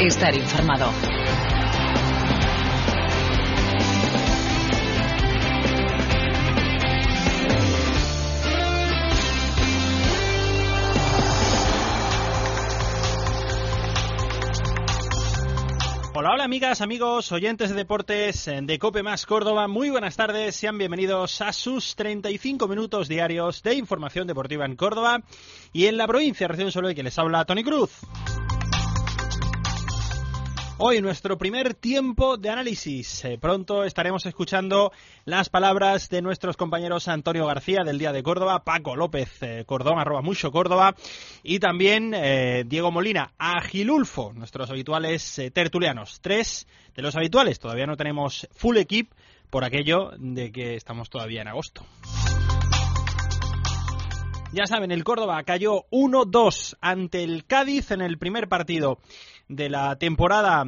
estar informado. Hola amigas, amigos, oyentes de deportes de COPE Más Córdoba, muy buenas tardes, sean bienvenidos a sus 35 minutos diarios de información deportiva en Córdoba y en la provincia. Recién solo de que les habla Tony Cruz. Hoy nuestro primer tiempo de análisis. Pronto estaremos escuchando las palabras de nuestros compañeros Antonio García del Día de Córdoba, Paco López Cordón, @MuchoCórdoba, y también Diego Molina, Agilulfo, nuestros habituales tertulianos. 3 de los habituales, todavía no tenemos full equip por aquello de que estamos todavía en agosto. Ya saben, el Córdoba cayó 1-2 ante el Cádiz en el primer partido de la temporada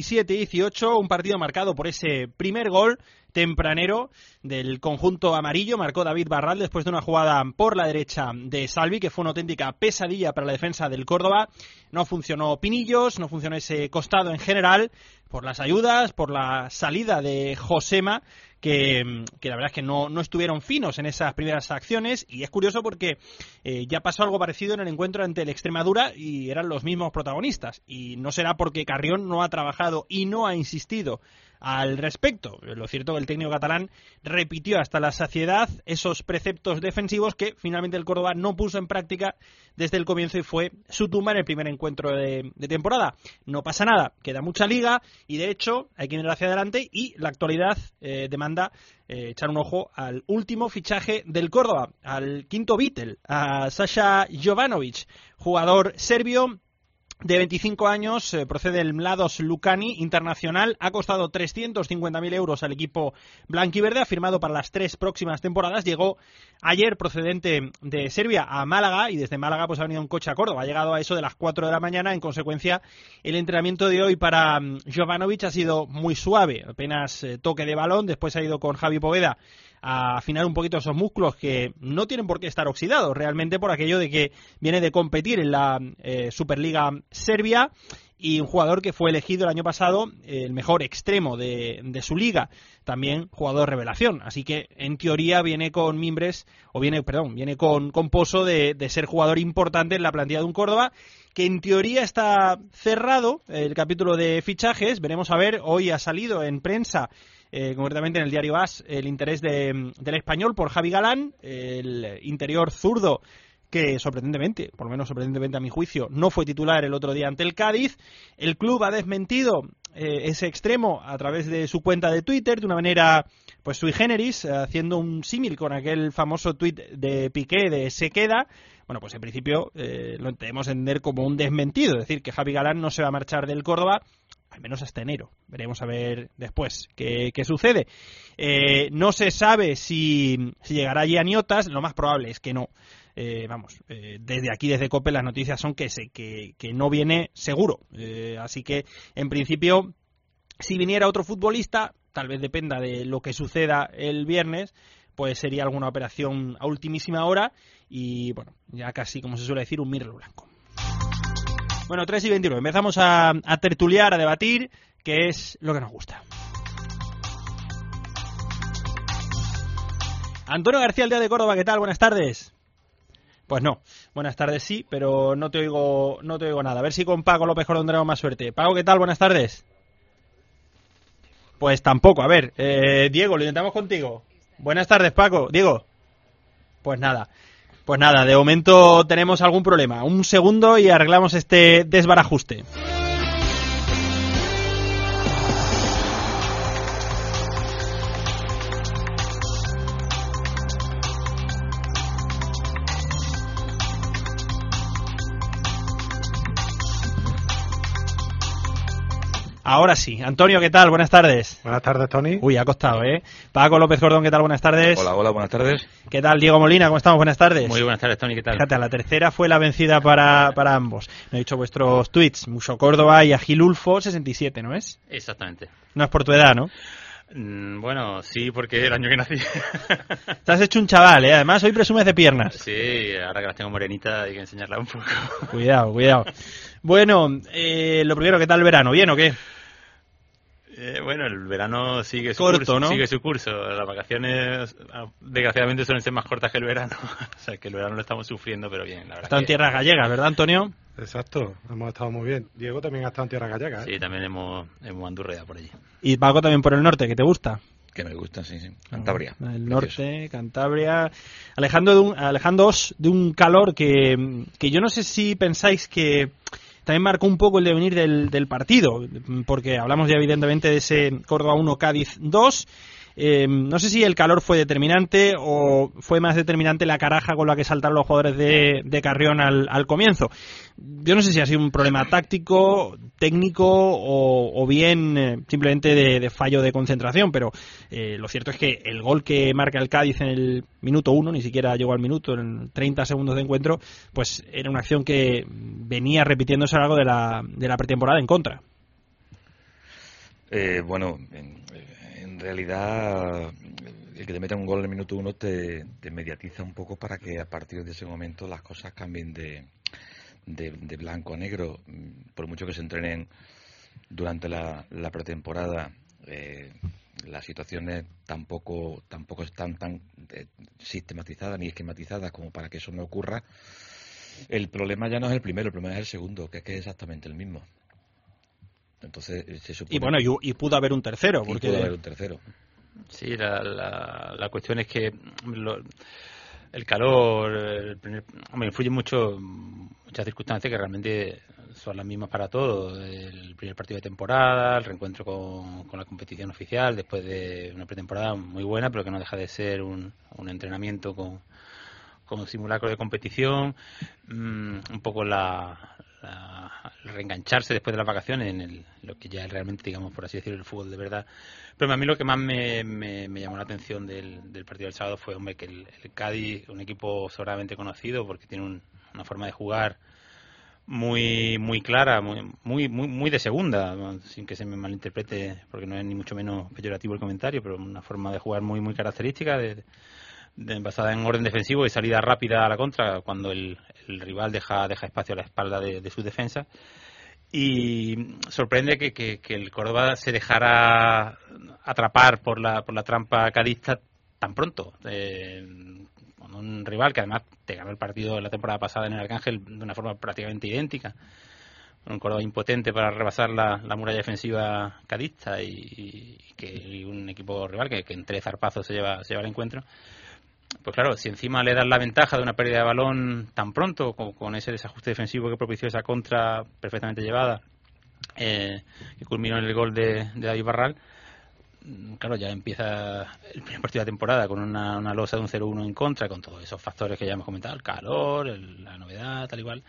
17-18, un partido marcado por ese primer gol tempranero del conjunto amarillo. Marcó David Barral después de una jugada por la derecha de Salvi, que fue una auténtica pesadilla para la defensa del Córdoba. No funcionó Pinillos, no funcionó ese costado en general, por las ayudas, por la salida de Josema, que la verdad es que no estuvieron finos en esas primeras acciones, y es curioso porque ya pasó algo parecido en el encuentro ante el Extremadura y eran los mismos protagonistas, y no será porque Carrión no ha trabajado y no ha insistido al respecto. Lo cierto es que el técnico catalán repitió hasta la saciedad esos preceptos defensivos que finalmente el Córdoba no puso en práctica desde el comienzo y fue su tumba en el primer encuentro de temporada. No pasa nada, queda mucha liga y de hecho hay que mirar hacia adelante, y la actualidad demanda echar un ojo al último fichaje del Córdoba, al quinto Beatle, a Sasha Jovanovic, jugador serbio de 25 años, procede del Mladost Lucani internacional, ha costado 350.000 euros al equipo blanquiverde, ha firmado para las 3 próximas temporadas, llegó ayer procedente de Serbia a Málaga y desde Málaga pues ha venido en coche a Córdoba, ha llegado a eso de las 4 de la mañana, en consecuencia el entrenamiento de hoy para Jovanovic ha sido muy suave, apenas toque de balón, después ha ido con Javi Poveda a afinar un poquito esos músculos que no tienen por qué estar oxidados realmente por aquello de que viene de competir en la Superliga Serbia, y un jugador que fue elegido el año pasado el mejor extremo de su liga, también jugador revelación, así que en teoría viene con mimbres, viene con poso de ser jugador importante en la plantilla de un Córdoba que en teoría está cerrado el capítulo de fichajes. Veremos a ver, hoy ha salido en prensa, concretamente en el diario AS, el interés del Español por Javi Galán, el interior zurdo que sorprendentemente, por lo menos sorprendentemente a mi juicio, no fue titular el otro día ante el Cádiz. El club ha desmentido ese extremo a través de su cuenta de Twitter de una manera pues sui generis, haciendo un símil con aquel famoso tuit de Piqué de se queda. Bueno, pues en principio lo debemos entender como un desmentido, es decir, que Javi Galán no se va a marchar del Córdoba al menos hasta enero. Veremos a ver después qué sucede. No se sabe si llegará Gianiotas, lo más probable es que no. Desde aquí, desde COPE, las noticias son que no viene seguro. Así que, en principio, si viniera otro futbolista, tal vez dependa de lo que suceda el viernes, pues sería alguna operación a ultimísima hora y, bueno, ya casi, como se suele decir, un mirlo blanco. Bueno, 3:29. Empezamos a tertuliar, a debatir, que es lo que nos gusta. Antonio García, el Día de Córdoba, ¿qué tal? Buenas tardes. Pues no, buenas tardes sí, pero no te oigo nada. A ver si con Paco López Cordón tenemos más suerte. Paco, ¿qué tal? Buenas tardes. Pues tampoco, a ver, Diego, lo intentamos contigo. Buenas tardes, Paco. Diego. Pues nada, de momento tenemos algún problema. Un segundo y arreglamos este desbarajuste. Ahora sí. Antonio, ¿qué tal? Buenas tardes. Buenas tardes, Tony. Uy, ha costado, ¿eh? Paco López Cordón, ¿qué tal? Buenas tardes. Hola, buenas tardes. ¿Qué tal, Diego Molina? ¿Cómo estamos? Buenas tardes. Muy buenas tardes, Tony, ¿qué tal? Fíjate, la tercera fue la vencida para ambos. Me he dicho vuestros tweets, Mucho Córdoba y Agilulfo 67, ¿no es? Exactamente. No es por tu edad, ¿no? Bueno, sí, porque el año que nací. Te has hecho un chaval, ¿eh? Además, hoy presumes de piernas. Sí, ahora que las tengo morenitas hay que enseñarlas un poco. Cuidado, cuidado. Bueno, lo primero, ¿qué tal el verano? ¿Bien o qué? Bueno, el verano sigue su Corto, curso, ¿no? sigue su curso. Las vacaciones, desgraciadamente, suelen ser más cortas que el verano. O sea, que el verano lo estamos sufriendo, pero bien, la verdad. Está en tierras gallegas, ¿verdad, Antonio? Exacto, hemos estado muy bien. Diego también ha estado en tierra gallega, ¿eh? Sí, también hemos andurreado por allí. Y Paco también por el norte, ¿que te gusta? Que me gusta, sí. Cantabria. El precioso. norte, Cantabria. Alejándoos de un calor que yo no sé si pensáis que también marcó un poco el devenir del partido, porque hablamos ya evidentemente de ese Córdoba 1, Cádiz 2. No sé si el calor fue determinante o fue más determinante la caraja con la que saltaron los jugadores de Carrión al comienzo. Yo no sé si ha sido un problema táctico, técnico o bien simplemente de fallo de concentración, pero lo cierto es que el gol que marca el Cádiz en el minuto 1, ni siquiera llegó al minuto, en 30 segundos de encuentro, pues era una acción que venía repitiéndose a lo largo de la pretemporada en contra. Bueno, en realidad el que te meta un gol en el minuto 1 te mediatiza un poco para que a partir de ese momento las cosas cambien de blanco a negro. Por mucho que se entrenen durante la pretemporada, las situaciones tampoco están tan sistematizadas ni esquematizadas como para que eso no ocurra. El problema ya no es el primero, el problema es el segundo, que es exactamente el mismo. Entonces se supone... Y bueno, y pudo haber un tercero. Pudo haber un tercero. Sí, la cuestión es que el calor influye mucho, muchas circunstancias que realmente son las mismas para todos. El primer partido de temporada, el reencuentro con la competición oficial, después de una pretemporada muy buena, pero que no deja de ser un entrenamiento con un simulacro de competición, un poco el reengancharse después de las vacaciones en lo que ya es realmente, digamos, por así decirlo, el fútbol de verdad. Pero a mí lo que más me llamó la atención del partido del sábado fue, hombre, que el Cádiz, un equipo sobradamente conocido porque tiene una forma de jugar muy muy clara, muy de segunda, sin que se me malinterprete, porque no es ni mucho menos peyorativo el comentario, pero una forma de jugar muy característica, basada en orden defensivo y salida rápida a la contra cuando el rival deja espacio a la espalda de su defensa. Y sorprende que el Córdoba se dejara atrapar por la trampa cadista tan pronto, con un rival que además te ganó el partido la temporada pasada en el Arcángel de una forma prácticamente idéntica, un Córdoba impotente para rebasar la muralla defensiva cadista y un equipo rival que en 3 zarpazos se lleva el encuentro. Pues claro, si encima le das la ventaja de una pérdida de balón tan pronto, con ese desajuste defensivo que propició esa contra perfectamente llevada, que culminó en el gol de David Barral, claro, ya empieza el primer partido de la temporada con una losa de un 0-1 en contra, con todos esos factores que ya hemos comentado, el calor, la novedad, tal y cual.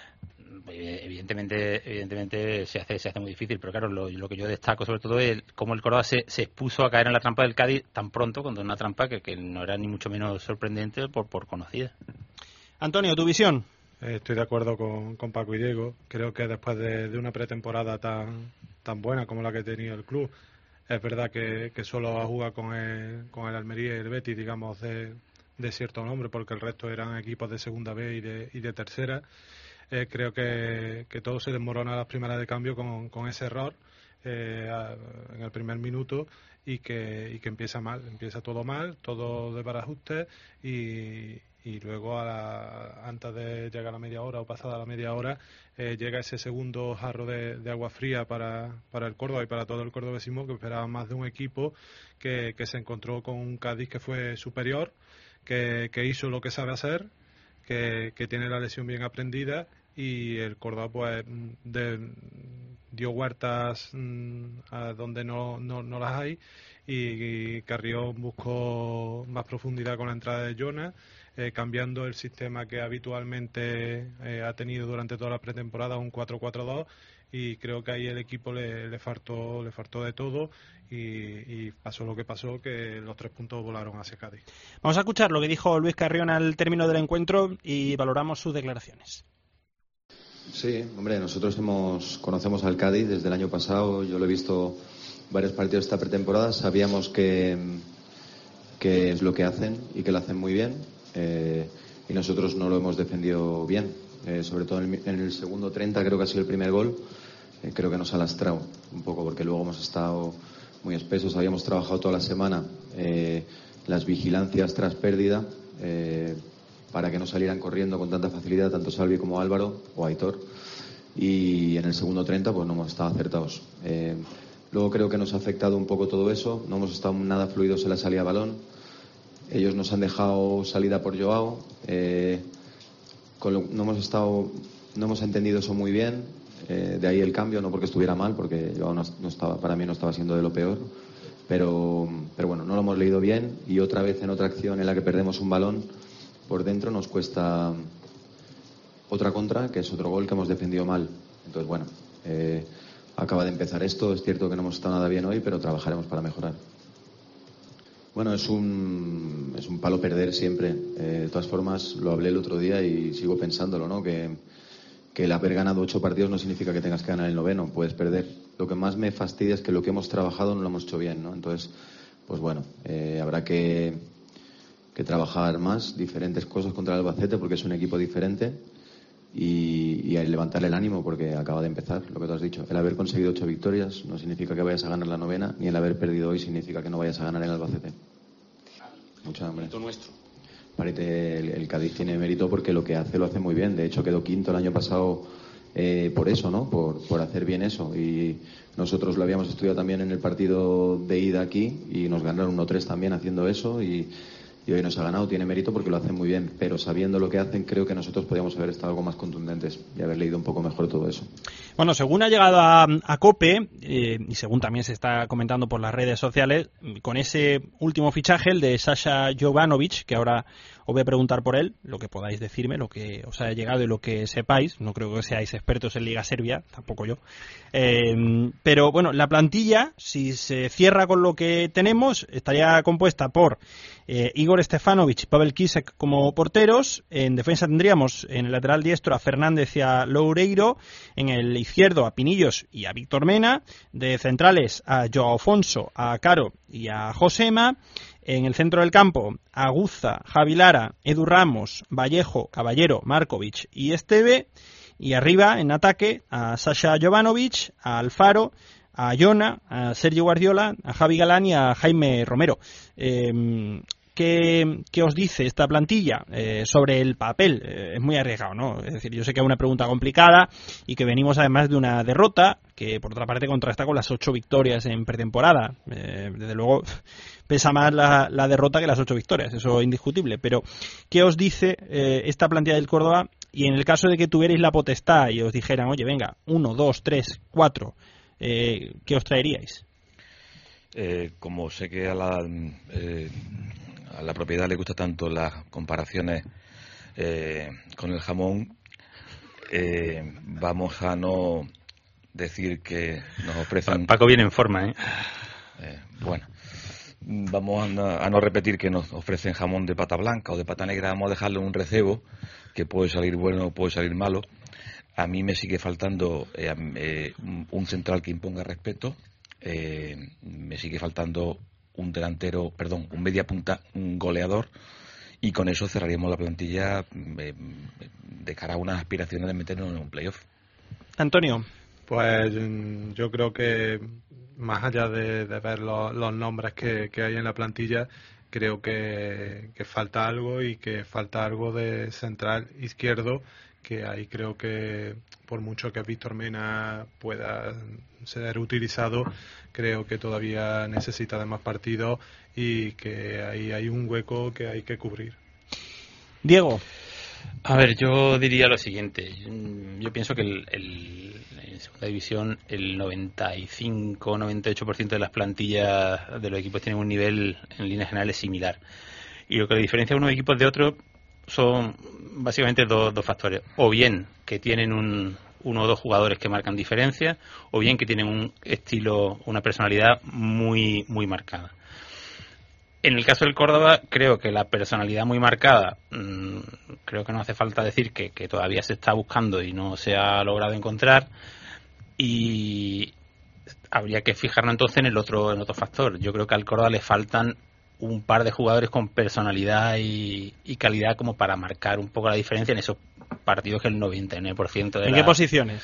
Evidentemente se hace muy difícil, pero claro, lo que yo destaco sobre todo es cómo el Córdoba se expuso a caer en la trampa del Cádiz tan pronto, cuando una trampa que no era ni mucho menos sorprendente por conocida. Antonio, ¿tu visión? Estoy de acuerdo con Paco y Diego. Creo que después de una pretemporada tan buena como la que tenía el club, es verdad que solo ha jugado con el Almería y el Betis, digamos, de cierto nombre, porque el resto eran equipos de segunda B y de tercera. Creo que todo se desmorona a las primeras de cambio con ese error en el primer minuto y que empieza todo mal, todo de barajuste y luego antes de llegar a la media hora o pasada la media hora llega ese segundo jarro de agua fría para el Córdoba y para todo el cordobesismo, que esperaba más de un equipo que se encontró con un Cádiz que fue superior, que hizo lo que sabe hacer, que tiene la lesión bien aprendida, y el Córdoba pues dio huertas a donde no las hay, y Carrión buscó más profundidad con la entrada de Jonas, cambiando el sistema que habitualmente ha tenido durante toda la pretemporada, un 4-4-2, y creo que ahí el equipo le faltó de todo y pasó lo que pasó, que los 3 puntos volaron hacia Cádiz. Vamos a escuchar lo que dijo Luis Carrión al término del encuentro y valoramos sus declaraciones. Sí, hombre, nosotros conocemos al Cádiz desde el año pasado. Yo lo he visto varios partidos esta pretemporada, sabíamos que es lo que hacen y que lo hacen muy bien, y nosotros no lo hemos defendido bien, sobre todo en el segundo 30, creo que ha sido el primer gol. Creo que nos ha lastrado un poco porque luego hemos estado muy espesos, habíamos trabajado toda la semana las vigilancias tras pérdida para que no salieran corriendo con tanta facilidad tanto Salvi como Álvaro o Aitor, y en el segundo 30 pues no hemos estado acertados. Luego creo que nos ha afectado un poco todo eso, no hemos estado nada fluidos en la salida a balón, ellos nos han dejado salida por Joao, no hemos entendido eso muy bien. De ahí el cambio, no porque estuviera mal, porque Joao para mí no estaba siendo de lo peor, pero bueno, no lo hemos leído bien, y otra vez en otra acción en la que perdemos un balón por dentro nos cuesta otra contra, que es otro gol que hemos defendido mal. Entonces bueno, acaba de empezar esto, es cierto que no hemos estado nada bien hoy, pero trabajaremos para mejorar. Bueno, es un palo perder siempre. De todas formas, lo hablé el otro día y sigo pensándolo, ¿no? Que el haber ganado 8 partidos no significa que tengas que ganar el 9º, puedes perder. Lo que más me fastidia es que lo que hemos trabajado no lo hemos hecho bien, ¿no? Entonces, pues bueno, habrá que trabajar más, diferentes cosas contra el Albacete, porque es un equipo diferente, y levantar el ánimo porque acaba de empezar, lo que tú has dicho. El haber conseguido 8 victorias no significa que vayas a ganar la 9ª, ni el haber perdido hoy significa que no vayas a ganar el Albacete. Mucho hambre. Parece el Cádiz tiene mérito porque lo que hace lo hace muy bien. De hecho quedó quinto el año pasado por eso, ¿no? Por hacer bien eso. Y nosotros lo habíamos estudiado también en el partido de ida aquí y nos ganaron 1-3 también haciendo eso, y hoy nos ha ganado. Tiene mérito porque lo hacen muy bien, pero sabiendo lo que hacen creo que nosotros podríamos haber estado algo más contundentes y haber leído un poco mejor todo eso. Bueno, según ha llegado a COPE, y según también se está comentando por las redes sociales, con ese último fichaje, el de Sasha Jovanovic, que ahora os voy a preguntar por él, lo que podáis decirme, lo que os haya llegado y lo que sepáis. No creo que seáis expertos en Liga Serbia, tampoco yo. Pero bueno, la plantilla, si se cierra con lo que tenemos, estaría compuesta por Igor Stefanovic y Pavel Kisek como porteros. En defensa tendríamos en el lateral diestro a Fernández y a Loureiro, en el izquierdo a Pinillos y a Víctor Mena, de centrales a Joao Afonso, a Caro y a Josema, en el centro del campo a Guza, Javi Lara, Edu Ramos, Vallejo, Caballero, Markovic y Esteve, y arriba en ataque a Sasha Jovanovic, a Alfaro, a Jona, a Sergio Guardiola, a Javi Galán y a Jaime Romero. ¿Qué os dice esta plantilla sobre el papel? Es muy arriesgado, ¿no? Es decir, yo sé que es una pregunta complicada y que venimos además de una derrota que por otra parte contrasta con las 8 victorias en pretemporada. Desde luego pesa más la derrota que las 8 victorias, eso es indiscutible. Pero ¿qué os dice esta plantilla del Córdoba? Y en el caso de que tuvierais la potestad y os dijeran, oye, venga, 1, 2, 3, 4, ¿qué os traeríais? Como sé que a la propiedad le gusta tanto las comparaciones con el jamón, vamos a no decir que nos ofrecen... Paco viene en forma, ¿eh? Bueno, vamos a no repetir que nos ofrecen jamón de pata blanca o de pata negra. Vamos a dejarle un recebo que puede salir bueno o puede salir malo. A mí me sigue faltando un central que imponga respeto. Me sigue faltando un media punta, un goleador, y con eso cerraríamos la plantilla de cara a unas aspiraciones de meternos en un playoff. Antonio. Pues yo creo que más allá de ver los nombres que hay en la plantilla, creo que falta algo, y que falta algo de central izquierdo, que ahí creo que por mucho que Víctor Mena pueda ser utilizado, creo que todavía necesita de más partidos y que ahí hay un hueco que hay que cubrir. Diego. A ver, yo diría lo siguiente. Yo pienso que en segunda división el 95-98% de las plantillas de los equipos tienen un nivel en líneas generales similar. Y lo que le diferencia a unos equipos de otros son básicamente dos factores. O bien que tienen uno o dos jugadores que marcan diferencias, o bien que tienen un estilo, una personalidad muy, muy marcada. En el caso del Córdoba, creo que la personalidad muy marcada, creo que no hace falta decir que todavía se está buscando y no se ha logrado encontrar. Y habría que fijarnos entonces en otro factor. Yo creo que al Córdoba le faltan un par de jugadores con personalidad y calidad como para marcar un poco la diferencia en esos partidos que el 99% de ¿En qué posiciones?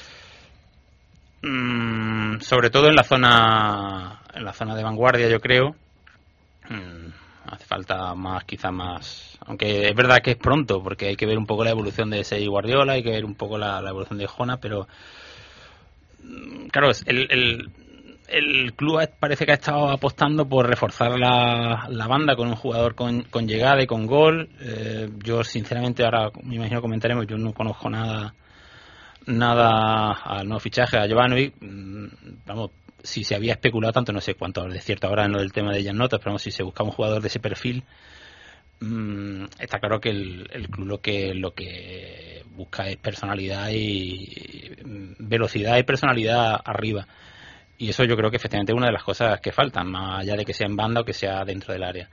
Sobre todo en la zona de vanguardia, yo creo. Hace falta quizá más, aunque es verdad que es pronto, porque hay que ver un poco la evolución de Sei Guardiola, hay que ver un poco la evolución de Jona, pero claro, el club parece que ha estado apostando por reforzar la banda con un jugador con llegada y con gol. Yo sinceramente, ahora me imagino comentaremos, yo no conozco nada al nuevo fichaje, a Jovanovic. Vamos, si se había especulado tanto, no sé cuánto de cierto ahora en lo del tema de Jan Notas, pero vamos, si se busca un jugador de ese perfil, está claro que el club lo que busca es personalidad y velocidad y personalidad arriba. Y eso yo creo que efectivamente es una de las cosas que faltan, más allá de que sea en banda o que sea dentro del área.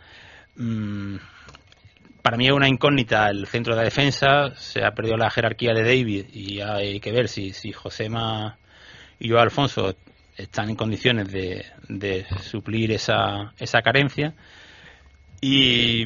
Para mí es una incógnita el centro de la defensa. Se ha perdido la jerarquía de David y hay que ver si Josema y Joao Alfonso están en condiciones de suplir esa carencia. Y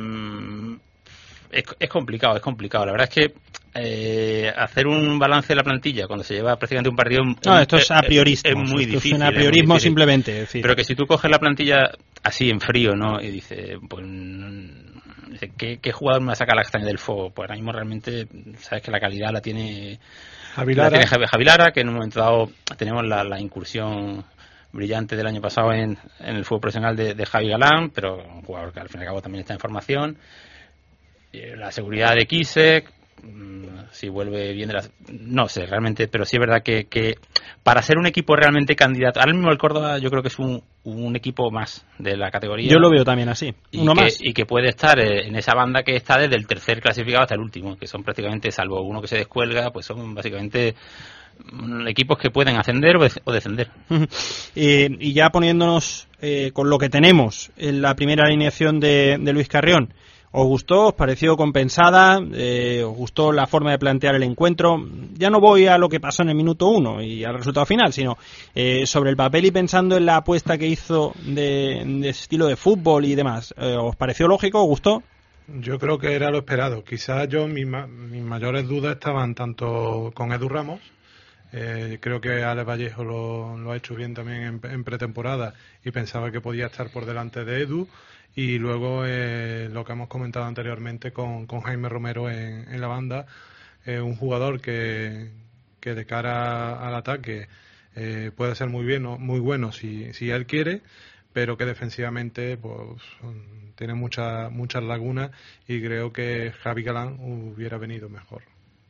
es complicado. La verdad es que hacer un balance de la plantilla cuando se lleva prácticamente un partido esto es a priorismo, es muy difícil. Es un apriorismo simplemente. Es decir. Pero que si tú coges la plantilla así en frío, ¿no? Y dices, pues, ¿qué jugador me va a sacar la castaña del fuego? Pues ahora mismo realmente sabes que la calidad la tiene Javi Lara, que en un momento dado tenemos la incursión brillante del año pasado en el fútbol profesional de Javi Galán, pero un jugador que al fin y al cabo también está en formación. La seguridad de Kisek, si vuelve bien no sé realmente, pero sí es verdad que para ser un equipo realmente candidato, ahora mismo el Córdoba yo creo que es un equipo más de la categoría. Yo lo veo también así, más y que puede estar en esa banda que está desde el tercer clasificado hasta el último, que son prácticamente, salvo uno que se descuelga, pues son básicamente equipos que pueden ascender o descender. Y ya poniéndonos con lo que tenemos en la primera alineación de Luis Carrión, ¿os gustó? ¿Os pareció compensada? ¿Os gustó la forma de plantear el encuentro? Ya no voy a lo que pasó en el minuto 1 y al resultado final, sino sobre el papel y pensando en la apuesta que hizo de estilo de fútbol y demás. ¿Os pareció lógico? ¿Os gustó? Yo creo que era lo esperado. Quizás mis mayores dudas estaban tanto con Edu Ramos. Creo que Alex Vallejo lo ha hecho bien también en pretemporada y pensaba que podía estar por delante de Edu. Y luego lo que hemos comentado anteriormente con Jaime Romero en la banda, un jugador que de cara al ataque puede ser muy bueno si él quiere, pero que defensivamente pues tiene muchas lagunas y creo que Javi Galán hubiera venido mejor.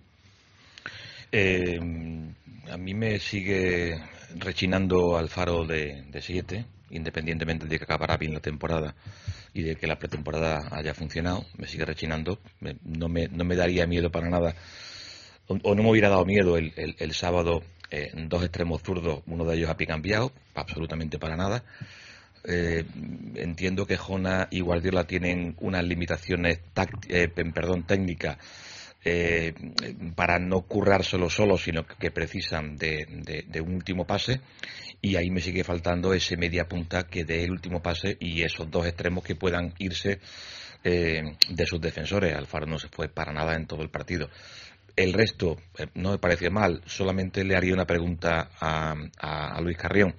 A mí me sigue rechinando Alfaro de 7, independientemente de que acabara bien la temporada y de que la pretemporada haya funcionado. Me sigue rechinando. No me daría miedo para nada, o no me hubiera dado miedo el sábado dos extremos zurdos, uno de ellos a pie cambiado, absolutamente para nada. Entiendo que Jona y Guardiola tienen unas limitaciones técnicas para no currárselo solo, sino que precisan de un último pase, y ahí me sigue faltando ese media punta que dé el último pase y esos dos extremos que puedan irse de sus defensores. Alfaro no se fue para nada en todo el partido. El resto no me pareció mal. Solamente le haría una pregunta a Luis Carrión.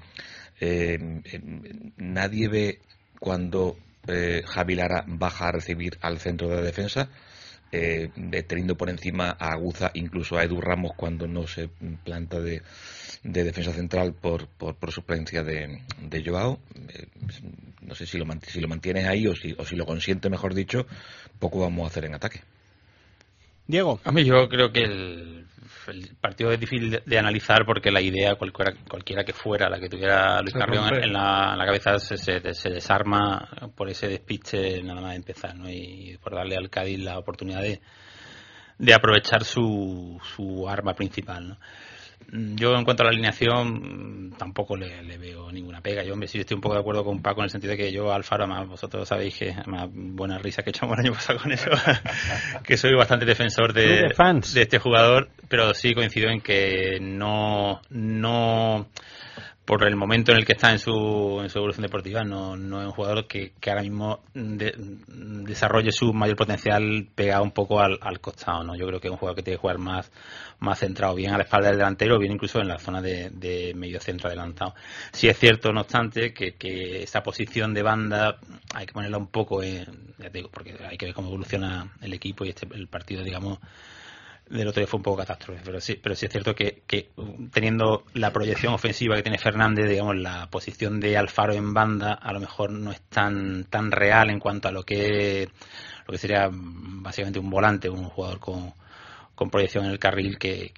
Nadie ve cuando Javi Lara baja a recibir al centro de la defensa, teniendo por encima a Aguza, incluso a Edu Ramos cuando no se planta de defensa central por suplencia de Joao. No sé si lo mantienes ahí o si lo consiente, mejor dicho, poco vamos a hacer en ataque. Diego. A mí yo creo que el partido es difícil de analizar porque la idea, cualquiera que fuera la que tuviera Luis Carrión en la cabeza, se desarma por ese despiste nada más de empezar, ¿no? Y por darle al Cádiz la oportunidad de aprovechar su arma principal, ¿no? Yo en cuanto a la alineación tampoco le veo ninguna pega. Yo sí estoy un poco de acuerdo con Paco en el sentido de que yo Alfaro, además vosotros sabéis que además buena risa que echamos el año pasado con eso, que soy bastante defensor de este jugador, pero sí coincido en que no por el momento en el que está en su evolución deportiva, no es un jugador que ahora mismo desarrolle su mayor potencial pegado un poco al costado, ¿no? Yo creo que es un jugador que tiene que jugar más centrado, bien a la espalda del delantero, bien incluso en la zona de medio centro adelantado. Sí es cierto, no obstante, que esa posición de banda hay que ponerla un poco, ya te digo, porque hay que ver cómo evoluciona el equipo y el partido, digamos, del otro día fue un poco catástrofe, pero sí es cierto que teniendo la proyección ofensiva que tiene Fernández, digamos, la posición de Alfaro en banda a lo mejor no es tan real en cuanto a lo que sería básicamente un volante, un jugador con proyección en el carril, que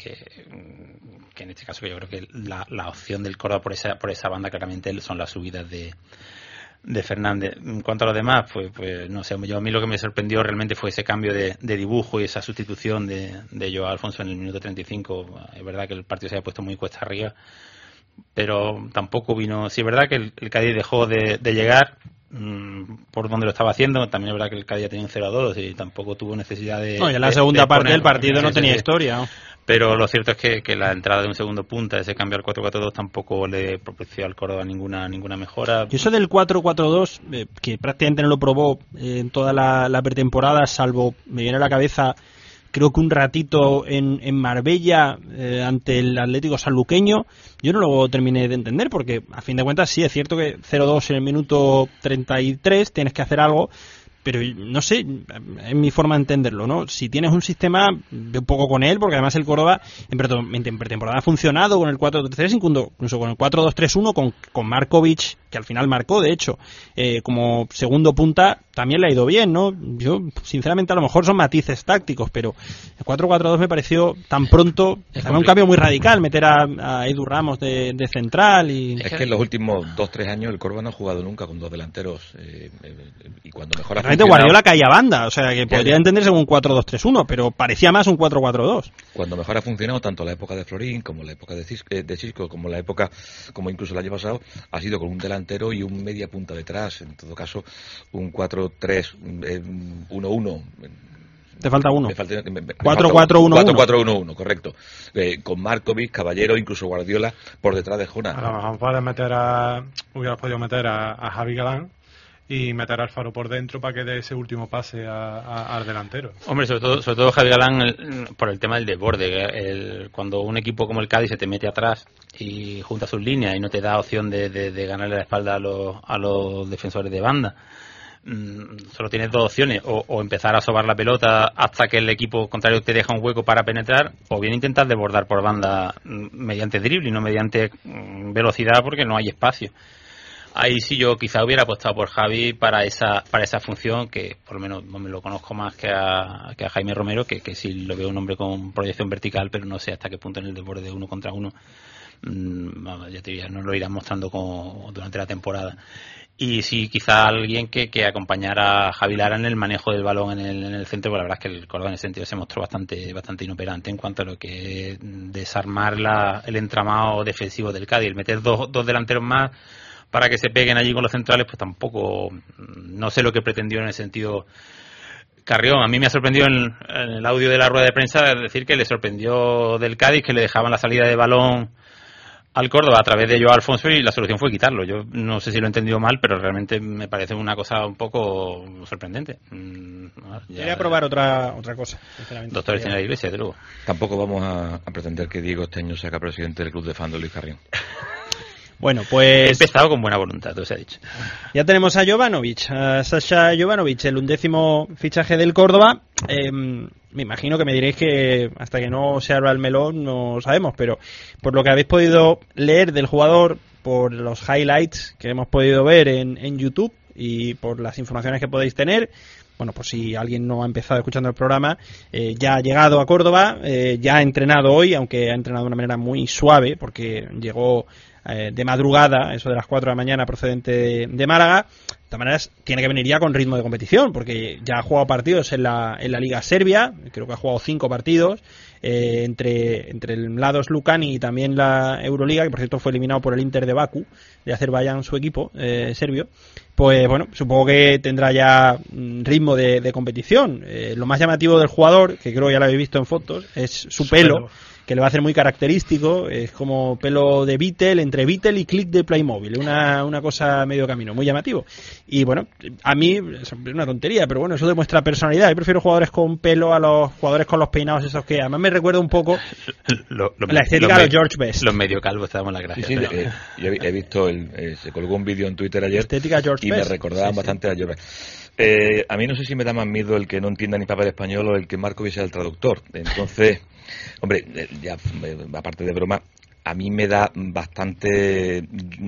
en este caso yo creo que la opción del Córdoba por esa banda claramente son las subidas de Fernández. En cuanto a los demás, pues no sé, a mí lo que me sorprendió realmente fue ese cambio de dibujo y esa sustitución de Joao Alfonso en el minuto 35. Es verdad que el partido se había puesto muy cuesta arriba, pero tampoco vino. Sí, es verdad que el Cádiz dejó de llegar por donde lo estaba haciendo. También es verdad que el Cádiz ya tenía un 0-2 y tampoco tuvo necesidad de. No, y en la segunda parte del partido no tenía historia, ¿no? Pero lo cierto es que la entrada de un segundo punta, ese cambio al 4-4-2, tampoco le propició al Córdoba ninguna mejora. Y eso del 4-4-2, que prácticamente no lo probó en toda la pretemporada, salvo, me viene a la cabeza, creo que un ratito en Marbella ante el Atlético Sanluqueño, yo no lo terminé de entender, porque a fin de cuentas sí es cierto que 0-2 en el minuto 33, tienes que hacer algo, pero no sé, es mi forma de entenderlo, ¿no? Si tienes un sistema, de un poco con él, porque además el Córdoba en pretemporada ha funcionado con el 4-3-3, incluso con el 4-2-3-1, con Markovic, que al final marcó, de hecho, como segundo punta, también le ha ido bien, ¿no? Yo, sinceramente, a lo mejor son matices tácticos, pero el 4-4-2 me pareció tan pronto, también un cambio muy radical, meter a Edu Ramos de central. Es que en los últimos 2-3 años el Córdoba no ha jugado nunca con dos delanteros, y cuando mejor ha funcionado... Guardiola caía banda, o sea que podría entenderse como un 4-2-3-1, pero parecía más un 4-4-2. Cuando mejor ha funcionado, tanto la época de Florín, como la época de Xisco, como la época, como incluso el año pasado, ha sido con un delantero y un media punta detrás. En todo caso, un 4-3, 1-1. Te falta uno. 4-4-1-1. 4-4-1-1, correcto. Con Markovic, Caballero, incluso Guardiola por detrás de Jona. A lo mejor hubieras podido meter a Javi Galán y meter a Alfaro por dentro para que dé ese último pase al delantero. Hombre, sobre todo Javi Galán, por el tema del desborde. Cuando un equipo como el Cádiz se te mete atrás y junta sus líneas y no te da opción de ganarle la espalda a los defensores de banda, solo tienes dos opciones: o empezar a sobar la pelota hasta que el equipo contrario te deja un hueco para penetrar, o bien intentar desbordar por banda mediante dribbling, no mediante velocidad, porque no hay espacio. Ahí sí yo quizá hubiera apostado por Javi para esa función, que por lo menos me lo conozco más que a Jaime Romero, que sí lo veo un hombre con proyección vertical, pero no sé hasta qué punto en el desborde de 1 contra 1, ya te diría, no lo irán mostrando durante la temporada. Y sí, quizá alguien que acompañara a Javi Lara en el manejo del balón en el centro, porque la verdad es que el Córdoba en ese sentido se mostró bastante inoperante en cuanto a lo que es desarmar el entramado defensivo del Cádiz. El meter dos delanteros más para que se peguen allí con los centrales, pues tampoco, no sé lo que pretendió en el sentido Carrión. A mí me ha sorprendido en el audio de la rueda de prensa decir que le sorprendió del Cádiz que le dejaban la salida de balón al Córdoba a través de Joao Alfonso y la solución fue quitarlo. Yo no sé si lo he entendido mal, pero realmente me parece una cosa un poco sorprendente. Quería probar otra cosa. Doctor en la Iglesia, de luego. Tampoco vamos a pretender que Diego este año sea presidente del club de fans de Luis Carrión. Bueno, pues... He empezado con buena voluntad, todo se ha dicho. Ya tenemos a Jovanovic, a Sasha Jovanovic, el 11º fichaje del Córdoba. Me imagino que me diréis que hasta que no se abra el melón no sabemos, pero por lo que habéis podido leer del jugador, por los highlights que hemos podido ver en YouTube y por las informaciones que podéis tener, bueno, pues si alguien no ha empezado escuchando el programa, ya ha llegado a Córdoba, ya ha entrenado hoy, aunque ha entrenado de una manera muy suave, porque llegó de madrugada, eso de las 4 de la mañana, procedente de Málaga. De todas maneras, tiene que venir ya con ritmo de competición, porque ya ha jugado partidos en la Liga Serbia, creo que ha jugado 5 partidos, entre el Mladost Lukani y también la Euroliga, que por cierto fue eliminado por el Inter de Bakú, de Azerbaiyán, su equipo serbio. Pues bueno, supongo que tendrá ya ritmo de competición. Lo más llamativo del jugador, que creo que ya lo habéis visto en fotos, es su pelo, que le va a hacer muy característico. Es como pelo de Beatle, entre Beatle y click de Playmobil, una cosa medio camino, muy llamativo. Y bueno, a mí es una tontería, pero bueno, eso demuestra personalidad. Yo prefiero jugadores con pelo a los jugadores con los peinados esos que además me recuerda un poco la estética de George Best. Los medio calvos te damos las gracias. Sí, yo he visto, se colgó un vídeo en Twitter ayer estética George y Best. Me recordaban bastante a George Best. A mí no sé si me da más miedo el que no entienda ni papel español o el que Markovic sea el traductor. Entonces, hombre, ya aparte de broma, a mí me da bastante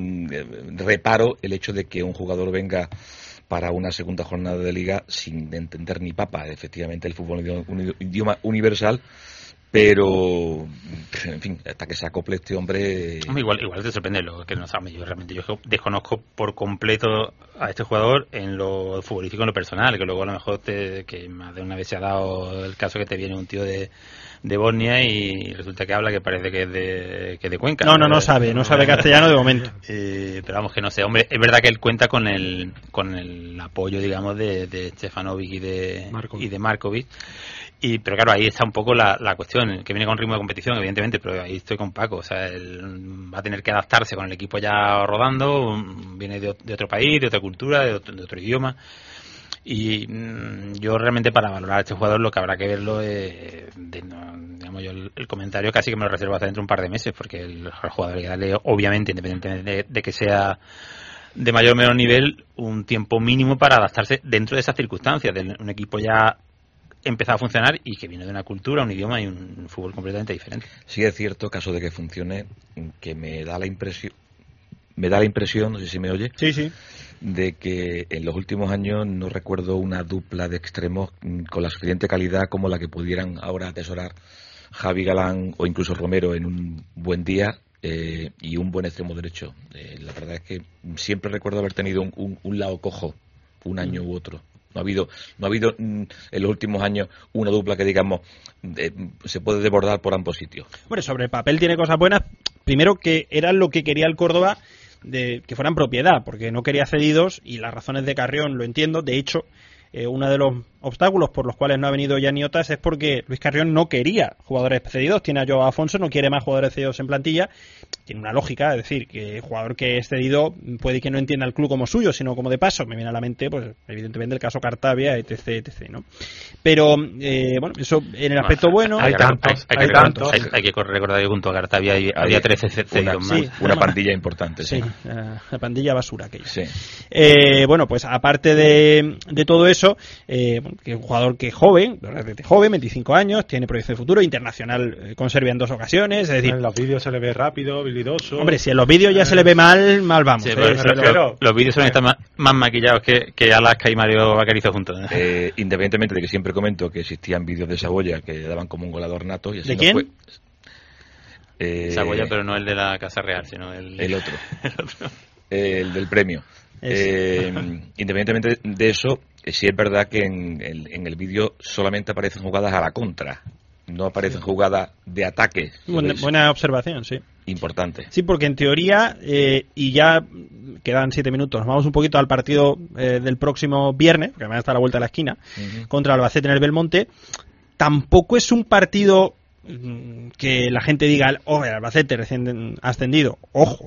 reparo el hecho de que un jugador venga para una segunda jornada de liga sin entender ni papa. Efectivamente, el fútbol es un idioma universal, pero en fin, hasta que se acople este hombre. Igual te sorprende lo que no sabes. Yo desconozco por completo a este jugador en lo futbolístico, en lo personal, que luego a lo mejor que más de una vez se ha dado el caso que te viene un tío de Bosnia y resulta que habla que parece que es de Cuenca. No sabe castellano de momento. Pero vamos, que no sé, hombre, es verdad que él cuenta con el apoyo, digamos, de Stefanovic y de Markovic. Pero claro, ahí está un poco la cuestión, que viene con ritmo de competición, evidentemente, pero ahí estoy con Paco. O sea, él va a tener que adaptarse con el equipo ya rodando, viene de otro país, de otra cultura, de otro idioma. Y yo realmente para valorar a este jugador lo que habrá que verlo digamos yo el comentario casi que me lo reservo hasta dentro de un par de meses, porque el jugador hay que darle, obviamente, independientemente de que sea de mayor o menor nivel, un tiempo mínimo para adaptarse dentro de esas circunstancias, de un equipo ya empezado a funcionar y que viene de una cultura, un idioma y un fútbol completamente diferente. Sí es cierto, caso de que funcione, que me da la impresión, no sé si me oye, sí, de que en los últimos años no recuerdo una dupla de extremos con la suficiente calidad como la que pudieran ahora atesorar Javi Galán o incluso Romero en un buen día y un buen extremo derecho. La verdad es que siempre recuerdo haber tenido un lado cojo un año u otro. No ha habido en los últimos años una dupla que, digamos, se puede desbordar por ambos sitios. Bueno, sobre el papel tiene cosas buenas. Primero, que era lo que quería el Córdoba, de que fueran propiedad, porque no quería cedidos, y las razones de Carrión lo entiendo. De hecho, uno de los obstáculos por los cuales no ha venido Gianni Otas es porque Luis Carrión no quería jugadores cedidos. Tiene a Joao Afonso, no quiere más jugadores cedidos en plantilla. Tiene una lógica, es decir, que el jugador que es cedido puede que no entienda el club como suyo, sino como de paso. Me viene a la mente, pues evidentemente, el caso Cartavia, etc, ¿no? Pero, bueno, eso en el aspecto bueno. Hay que recordar que junto a Cartavia había 13 cedidos más. Una pandilla importante, sí. La pandilla basura aquella. Sí. Bueno, pues aparte de todo eso, que es un jugador que es joven, 25 años, tiene proyección de futuro, internacional con Serbia en 2 ocasiones, es decir... En los vídeos se le ve rápido, habilidoso... Hombre, si en los vídeos ya se le ve mal vamos. Sí, pero los vídeos suelen estar más maquillados que Alaska y Mario Vaquerizo juntos. Independientemente de que siempre comento que existían vídeos de Saboya que daban como un goleador nato... Y así ¿De quién? Saboya, pero no el de la Casa Real, sino el otro. El del premio. Independientemente de eso, sí es verdad que en el vídeo solamente aparecen jugadas a la contra, no aparecen jugadas de ataque. Buena observación, sí. Importante. Sí, porque en teoría, y ya quedan 7 minutos, nos vamos un poquito al partido del próximo viernes, que va a estar a la vuelta de la esquina, contra Albacete en el Belmonte. Tampoco es un partido que la gente diga, el Albacete recién ascendido.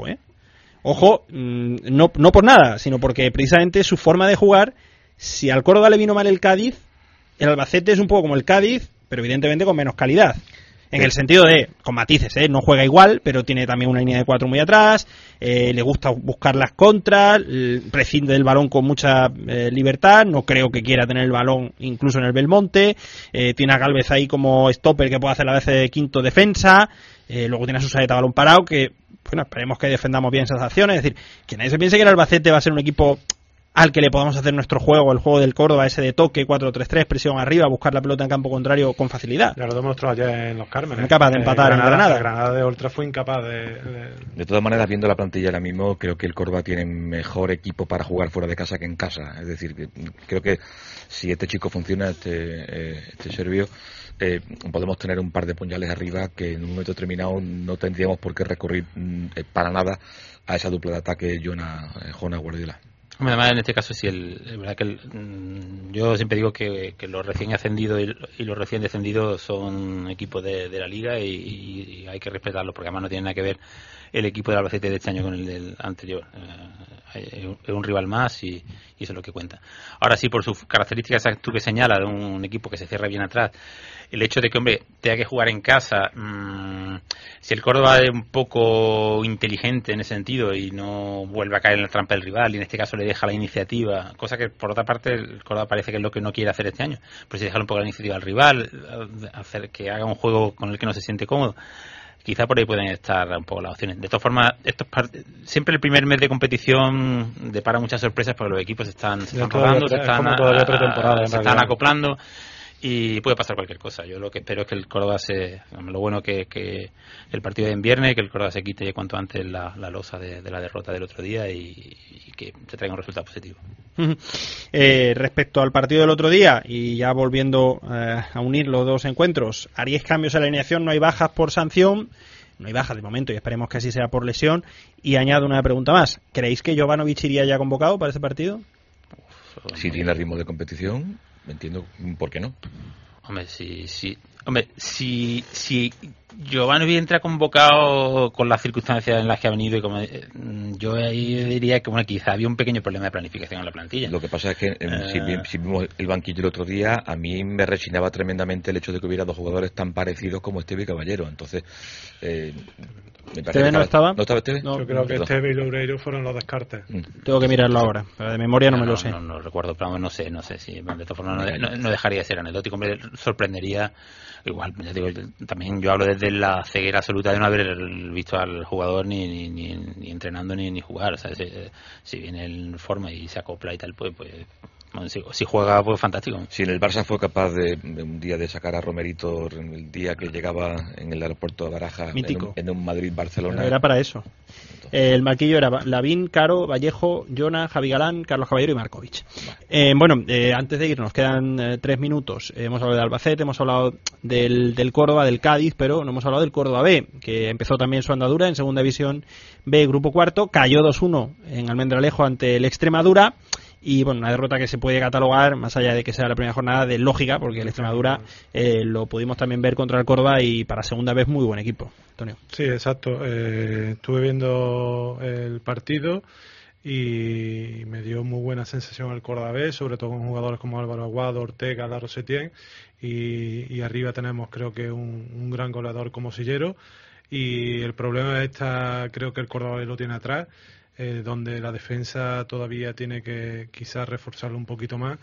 Ojo, no por nada, sino porque precisamente su forma de jugar, si al Córdoba le vino mal el Cádiz, el Albacete es un poco como el Cádiz, pero evidentemente con menos calidad. En el sentido de, con matices, no juega igual, pero tiene también una línea de 4 muy atrás, le gusta buscar las contras, prescinde del balón con mucha libertad, no creo que quiera tener el balón incluso en el Belmonte, tiene a Gálvez ahí como stopper que puede hacer a veces de quinto defensa, luego tiene a Susaeta balón parado, que bueno, esperemos que defendamos bien esas acciones, es decir, que nadie se piense que el Albacete va a ser un equipo al que le podamos hacer nuestro juego, el juego del Córdoba, ese de toque, 4-3-3, presión arriba, buscar la pelota en campo contrario con facilidad. Ya lo demostró ayer en los Cármenes. Incapaz de empatar en Granada. Granada de Ultra fue incapaz De todas maneras, viendo la plantilla ahora mismo, creo que el Córdoba tiene mejor equipo para jugar fuera de casa que en casa. Es decir, creo que si este chico funciona, este serbio, podemos tener un par de puñales arriba que en un momento determinado no tendríamos por qué recurrir para nada a esa dupla de ataque Jona Guardiola. Además, en este caso, sí, es verdad que yo siempre digo que los recién ascendidos y los recién descendidos son equipos de la liga y hay que respetarlos, porque además no tiene nada que ver el equipo del Albacete de este año con el del anterior. Es un rival más y eso es lo que cuenta. Ahora sí, por sus características tú que señalas de un equipo que se cierra bien atrás, el hecho de que, hombre, tenga que jugar en casa, si el Córdoba es un poco inteligente en ese sentido y no vuelve a caer en la trampa del rival y en este caso le deja la iniciativa, cosa que por otra parte el Córdoba parece que es lo que no quiere hacer este año, pues si dejar un poco la iniciativa al rival, hacer que haga un juego con el que no se siente cómodo, quizá por ahí pueden estar un poco las opciones. De todas formas, siempre el primer mes de competición depara muchas sorpresas porque los equipos se están rodando, se están acoplando y puede pasar cualquier cosa. Yo lo que espero es que el Córdoba lo bueno que el partido de invierno, que el Córdoba se quite cuanto antes la losa de la derrota del otro día y que se traiga un resultado positivo. Respecto al partido del otro día, y ya volviendo a unir los dos encuentros, haríais cambios en la alineación, no hay bajas por sanción, no hay bajas de momento y esperemos que así sea por lesión, y añado una pregunta más, ¿creéis que Jovanovic iría ya convocado para ese partido? Si tiene ritmo de competición, entiendo por qué no. Hombre, si Jovanovic entra convocado con las circunstancias en las que ha venido, y como yo ahí diría que quizá había un pequeño problema de planificación en la plantilla. Lo que pasa es que si vimos el banquillo el otro día, a mí me rechinaba tremendamente el hecho de que hubiera dos jugadores tan parecidos como Esteve y Caballero. Entonces, me parece ¿Esteve no estaba? ¿No estaba Esteve? No, yo creo que Esteve y Loureiro fueron los descartes. Tengo que mirarlo ahora, pero de memoria no me lo sé. No recuerdo, pero no sé si de todas formas no dejaría de ser anecdótico. Hombre, sorprendería. Igual, ya digo, también yo hablo desde la ceguera absoluta de no haber visto al jugador ni entrenando ni jugar. O sea, si viene en forma y se acopla y tal, pues bueno, si juega, pues fantástico. Si en el Barça fue capaz de un día de sacar a Romerito el día que llegaba en el aeropuerto de Barajas en un Madrid-Barcelona. Era para eso. El marquillo era Lavín, Caro, Vallejo, Jona, Javi Galán, Carlos Caballero y Markovic. Antes de irnos, quedan 3 minutos. Hemos hablado de Albacete, hemos hablado del Córdoba, del Cádiz, pero no hemos hablado del Córdoba B, que empezó también su andadura en Segunda División B, Grupo Cuarto, cayó 2-1 en Almendralejo ante el Extremadura. Y bueno, una derrota que se puede catalogar, más allá de que sea la primera jornada, de lógica, porque el Extremadura lo pudimos también ver contra el Córdoba y para segunda vez muy buen equipo. Antonio. Sí, exacto. Estuve viendo el partido y me dio muy buena sensación el Córdoba B, sobre todo con jugadores como Álvaro Aguado, Ortega, Laro Setién, y arriba tenemos creo que un gran goleador como Sillero, y el problema creo que el Córdoba B lo tiene atrás, donde la defensa todavía tiene que quizás reforzarlo un poquito más,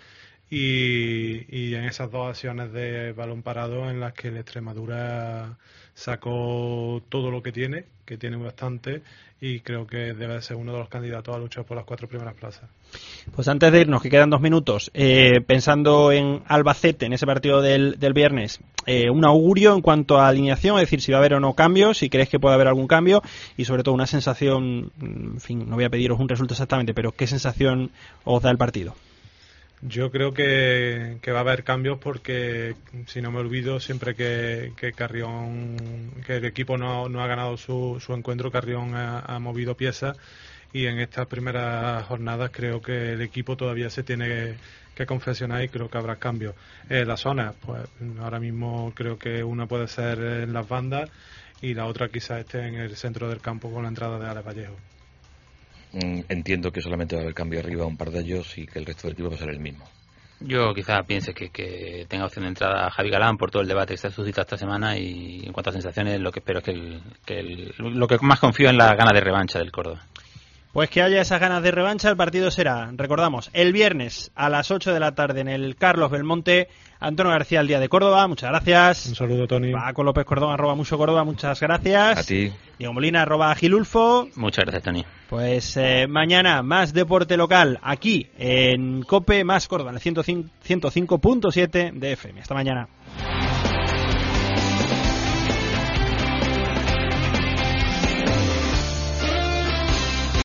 y en esas dos acciones de balón parado en las que el Extremadura sacó todo lo que tiene bastante, y creo que debe ser uno de los candidatos a luchar por las 4 primeras plazas. Pues antes de irnos, que quedan 2 minutos, pensando en Albacete, en ese partido del viernes, un augurio en cuanto a alineación, es decir, si va a haber o no cambios, si crees que puede haber algún cambio, y sobre todo una sensación, en fin, no voy a pediros un resultado exactamente, pero ¿qué sensación os da el partido? Yo creo que va a haber cambios porque, si no me olvido, siempre que Carrión, que el equipo no ha ganado su encuentro, Carrión ha movido piezas, y en estas primeras jornadas creo que el equipo todavía se tiene que confeccionar y creo que habrá cambios. La zona, pues ahora mismo creo que una puede ser en las bandas y la otra quizás esté en el centro del campo con la entrada de Alex Vallejo. Entiendo que solamente va a haber cambio arriba, un par de ellos, y que el resto del equipo va a ser el mismo. Yo quizá piense que tenga opción de entrada a Javi Galán por todo el debate que se ha suscitado esta semana, y en cuanto a sensaciones, lo que espero es lo que más confío en la gana de revancha del Córdoba. Pues que haya esas ganas de revancha. El partido será, recordamos, el viernes a las 8 de la tarde en el Carlos Belmonte. Antonio García, el Día de Córdoba, muchas gracias. Un saludo, Tony. Paco López Cordón, @Mucho Córdoba, muchas gracias. A ti. Diego Molina, @Gilulfo. Muchas gracias, Tony. Pues mañana más deporte local aquí en COPE más Córdoba, en el 105.7 de FM. Hasta mañana.